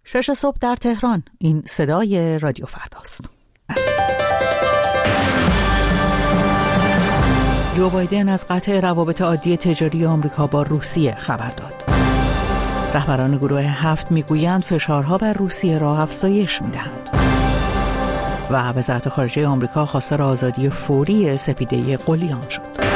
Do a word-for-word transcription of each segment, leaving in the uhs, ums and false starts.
شش صبح در تهران. این صدای رادیو فرداست. جو بایدن از قطع روابط عادی تجاری آمریکا با روسیه خبر داد. رهبران گروه هفت میگویند فشارها بر روسیه را افزایش میدهند. و وزارت خارجه آمریکا خواستار آزادی فوری سپیده قلیان شد.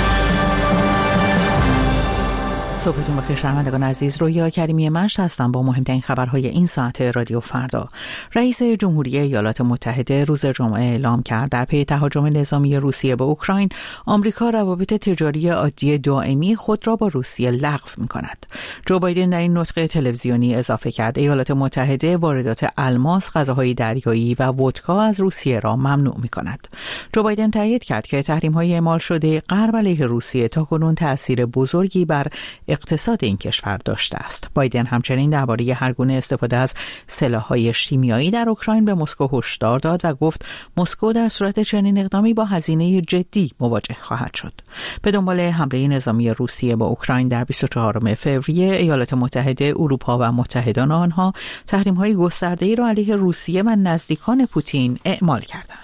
صبحتون بخیر شنوندگان عزیز، رویا کریمی مشت هستم با مهمترین خبرهای این ساعت رادیو فردا. رئیس جمهوری ایالات متحده روز جمعه اعلام کرد در پی تهاجم نظامی روسیه به اوکراین، آمریکا روابط تجاری عادی دائمی خود را با روسیه لغو می‌کند. جو بایدن در این نطق تلویزیونی اضافه کرد ایالات متحده واردات الماس، غذاهای دریایی و ودکا از روسیه را ممنوع می‌کند. جو بایدن تایید کرد که تحریم‌های اعمال شده غرب علیه روسیه تاکنون تأثیر بزرگی بر اقتصاد این کشور داشته است. بایدن همچنین درباره هر گونه استفاده از سلاح‌های شیمیایی در اوکراین به مسکو هشدار داد و گفت مسکو در صورت چنین اقدامی با هزینه جدی مواجه خواهد شد. به دنبال حمله نظامی روسیه به اوکراین در بیست و چهارم فوریه، ایالات متحده اروپا و متحدان آنها تحریم‌های گسترده‌ای را علیه روسیه و نزدیکان پوتین اعمال کردند.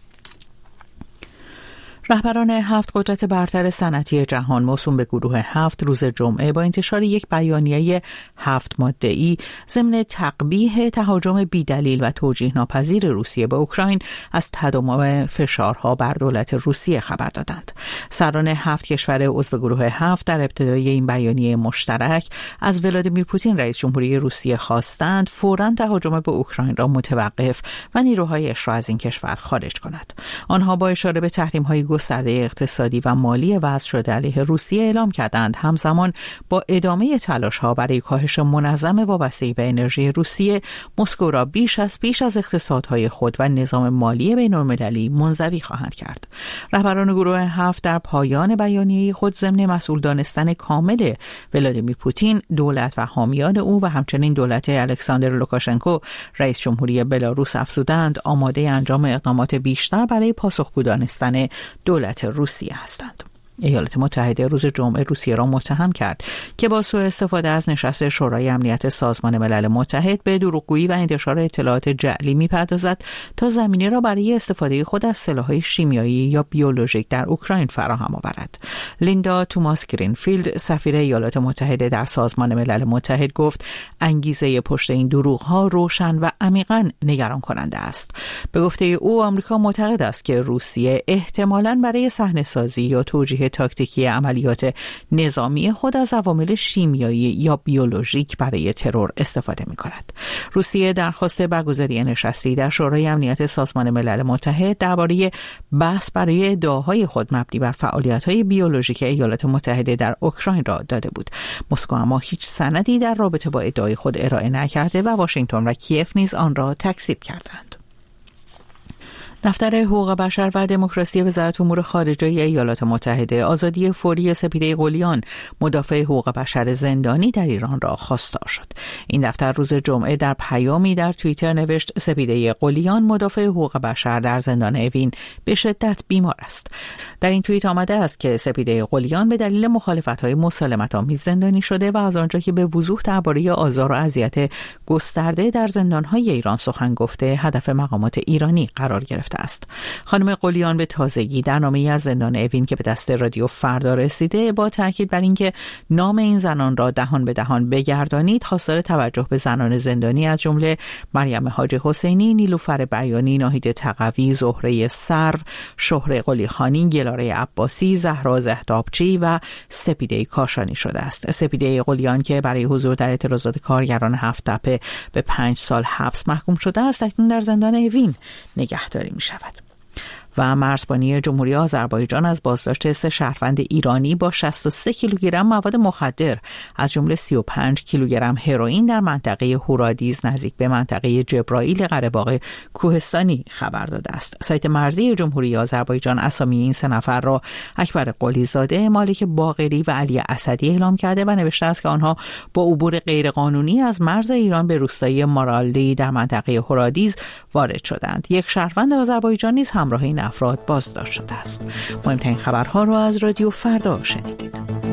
رهبران هفت قدرت برتر صنعتی جهان موسوم به گروه هفت روز جمعه با انتشار یک بیانیه هفت ماده‌ای ضمن تقبیح تهاجم بی‌دلیل و توجیه ناپذیر روسیه به اوکراین از تداوم فشارها بر دولت روسیه خبر دادند. سران هفت کشور عضو گروه هفت در ابتدای این بیانیه مشترک از ولادیمیر پوتین رئیس جمهوری روسیه خواستند فوراً تهاجم به اوکراین را متوقف و نیروهایش را از این کشور خارج کند. آنها با اشاره به تحریم‌های گسترده اقتصادی و مالی وضع شده علیه روسیه اعلام کردند همزمان با ادامه تلاش‌ها برای کاهش منظم وابستگی به انرژی روسیه، مسکو را بیش از پیش از اقتصادهای خود و نظام مالی بین‌المللی منزوی خواهند کرد. رهبران گروه هفت در پایان بیانیه خود ضمن مسئول دانستن کامل ولادیمیر پوتین، دولت و حامیان او و همچنین دولت الکساندر لوکاشنکو رئیس جمهوری بلاروس افزودند آماده انجام اقدامات بیشتر برای پاسخگو دانستن دولت روسیه هستند. ایالات متحده روز جمعه روسیه را متهم کرد که با سوء استفاده از نشست شورای امنیت سازمان ملل متحد به دروغگویی و انتشار اطلاعات جعلی می‌پردازد تا زمینه را برای استفاده خود از سلاح‌های شیمیایی یا بیولوژیک در اوکراین فراهم آورد. لیندا توماس گرینفیلد، سفیر ایالات متحده در سازمان ملل متحد، گفت انگیزه پشت این دروغ‌ها روشن و عمیقاً نگران کننده است. به گفته او، آمریکا معتقد است که روسیه احتمالاً برای صحنه‌سازی یا توجیه تاکتیکی عملیات نظامی خود از عوامل شیمیایی یا بیولوژیک برای ترور استفاده می‌کند. روسیه درخواست برگزاری نشستی در شورای امنیت سازمان ملل متحد درباره بحث برای ادعاهای خود مبنی بر فعالیت‌های بیولوژیک ایالات متحده در اوکراین را داده بود. مسکو اما هیچ سندی در رابطه با ادعای خود ارائه نکرده و واشنگتن و کیف نیز آن را تکذیب کردند. دفتر حقوق بشر و دموکراسی وزارت امور خارجه ایالات متحده آزادی فوری سپیده قلیان، مدافع حقوق بشر زندانی در ایران را خواستار شد. این دفتر روز جمعه در پیامی در توییتر نوشت سپیده قلیان، مدافع حقوق بشر در زندان اوین، به شدت بیمار است. در این توییت آمده است که سپیده قلیان به دلیل مخالفت‌های مسالمت‌آمیز زندانی شده و از آنجا که به وضوح درباره آزار و اذیت گسترده در زندان‌های ایران سخن گفته، هدف مقامات ایرانی قرار گرفته است. خانم قلیان به تازگی در نامه‌ای از زندان اوین که به دست رادیو فردا رسیده با تاکید بر اینکه نام این زنان را دهان به دهان بگردانید، خواستار توجه به زنان زندانی از جمله مریم حاجی حسینی، نیلوفر بیانی، ناهید تقوی، زهره سرو، شهره قلیخانی، گلاره عباسی، زهرا زهدابچی و سپیده کاشانی شده است. سپیده قلیان که برای حضور در اعتراضات کارگران هفت تپه به پنج سال حبس محکوم شده است، اکنون در زندان اوین نگهداری می شود. و مرزبانی جمهوری آذربایجان از بازداشت سه شهروند ایرانی با شصت و سه کیلوگرم مواد مخدر از جمله سی و پنج کیلوگرم هروئین در منطقه هورادیز نزدیک به منطقه جبرائیل قره‌باغ کوهستانی خبر داده است. سایت مرزی جمهوری آذربایجان اسامی این سه نفر را اکبر قلیزاده، مالک باقری و علی اسدی اعلام کرده و نوشته است که آنها با عبور غیرقانونی از مرز ایران به روستای مارالدی در منطقه هورادیز وارد شدند. یک شهروند آذربایجان نیز همراه این افراد بازداشت شده است. مهمترین خبرها را از رادیو فردا شنیدید.